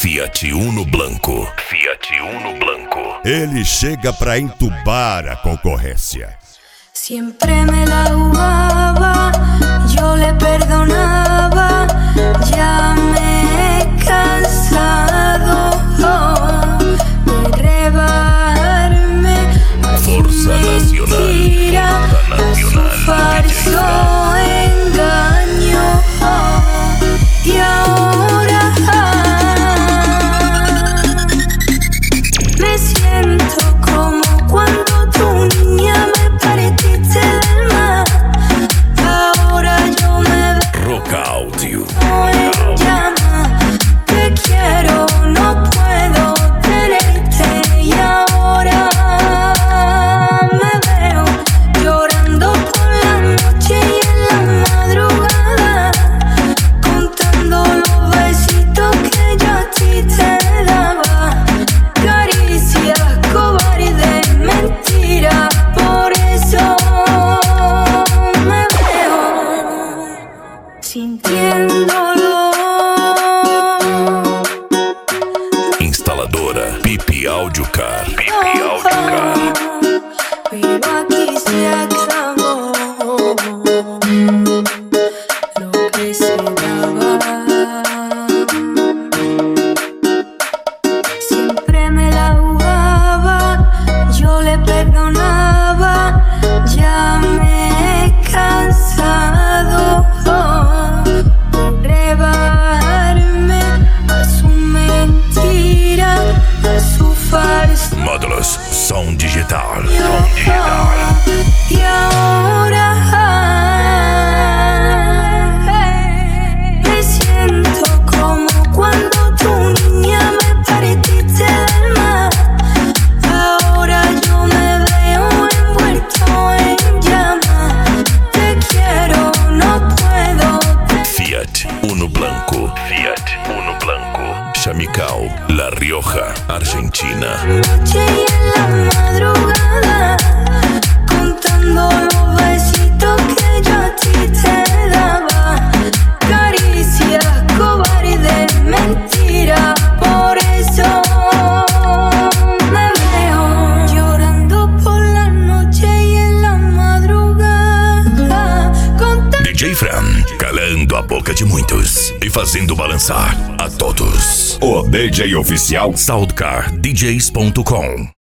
Fiat Uno Blanco. Fiat Uno Blanco. Ele chega pra entubar a concorrência. Siempre me la jugaba, yo le perdonaba, ya me he cansado de rebarme a Força Nacional. mentira, a su falso engaño. Y ahora me siento como cuando tu niña me partiste del mar. Ahora yo me Roca Audio. veo en llama. Te quiero, no puedo tenerte. Y ahora me veo llorando por la noche y en la madrugada, contando los besitos que yo a ti te daba. Caricias, cobarde, mentira. Por eso me veo sintiéndolo. Instaladora Pipi Audio Car. Pipi Audio Car. Pero aquí se acabó lo que se daba. Siempre me la jugaba, yo le perdonaba, ya me he cansado de rebarme a su mentira, a su falso. Módulos Som Digital. Y ahora me siento como cuando tu niña me partiste del mar. Ahora yo me veo envuelto en llamas. Te quiero, no puedo. Fiat Uno Blanco. Fiat Uno Blanco. Chamical, La Rioja, Argentina. Noche y en la madrugada, contando los besitos que yo a ti te daba. Caricias, cobarde, mentira. Por eso me veo llorando por la noche y en la madrugada, contando. DJ Fran, calando a boca de muitos e fazendo balançar a todos. O DJ oficial SoundCarDJs.com